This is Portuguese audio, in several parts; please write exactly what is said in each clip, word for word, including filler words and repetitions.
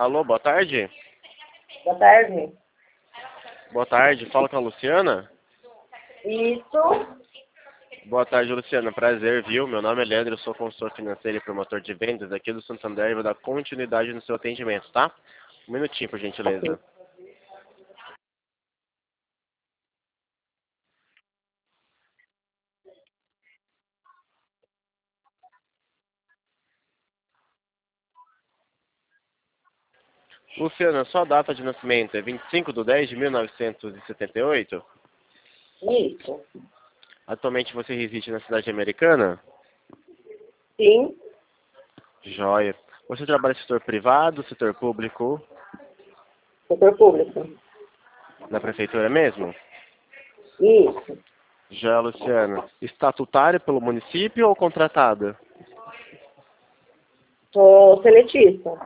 Alô, boa tarde. Boa tarde. Boa tarde, fala com a Luciana. Isso. Boa tarde, Luciana. Prazer, viu? Meu nome é Leandro, eu sou consultor financeiro e promotor de vendas aqui do Santander e vou dar continuidade no seu atendimento, tá? Um minutinho, por gentileza. Ok. Luciana, sua data de nascimento é vinte e cinco de dez de mil novecentos e setenta e oito? Isso. Atualmente você reside na cidade americana? Sim. Joia. Você trabalha no setor privado, setor público, Setor público. na prefeitura mesmo? Isso. Já, Luciana. Estatutária pelo município ou contratada? Sou seletista.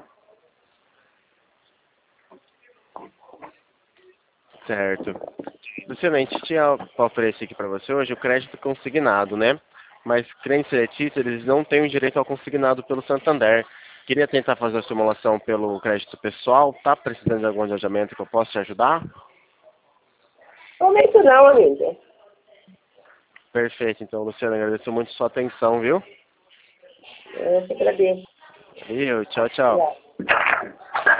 Certo. Luciana, a gente tinha para oferecer aqui para você hoje o crédito consignado, né? Mas clientes seletistas, eles não têm o direito ao consignado pelo Santander. Queria tentar fazer a simulação pelo crédito pessoal. Tá precisando de algum adiantamento que eu possa te ajudar? Momento não, amiga. Perfeito. Então, Luciana, agradeço muito sua atenção, viu? Eu te agradeço. Viu? Tchau, tchau. Obrigada.